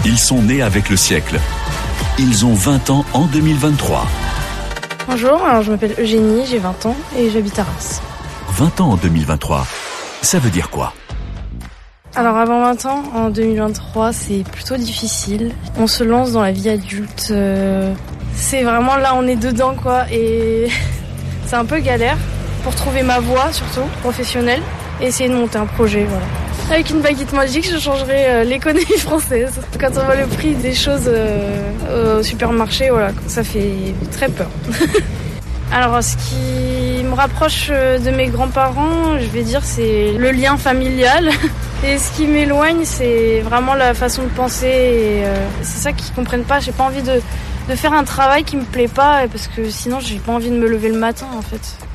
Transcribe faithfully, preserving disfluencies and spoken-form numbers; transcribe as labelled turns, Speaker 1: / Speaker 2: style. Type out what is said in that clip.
Speaker 1: Ils sont nés avec le siècle. Ils ont vingt ans en deux mille vingt-trois.
Speaker 2: Bonjour, alors je m'appelle Eugénie, j'ai vingt ans et j'habite à Reims.
Speaker 1: vingt ans en deux mille vingt-trois, ça veut dire quoi?
Speaker 2: Alors avant vingt ans, en deux mille vingt-trois, c'est plutôt difficile. On se lance dans la vie adulte. Euh, c'est vraiment là, on est dedans quoi. Et c'est un peu galère pour trouver ma voie, surtout professionnelle. Et essayer de monter un projet, voilà. Avec une baguette magique, je changerais euh, l'économie française. Quand on voit le prix des choses euh, au supermarché, voilà, ça fait très peur. Alors, ce qui me rapproche de mes grands-parents, je vais dire, c'est le lien familial. Et ce qui m'éloigne, c'est vraiment la façon de penser. Et, euh, c'est ça qu'ils comprennent pas. J'ai pas envie de, de faire un travail qui me plaît pas, parce que sinon, j'ai pas envie de me lever le matin, en fait.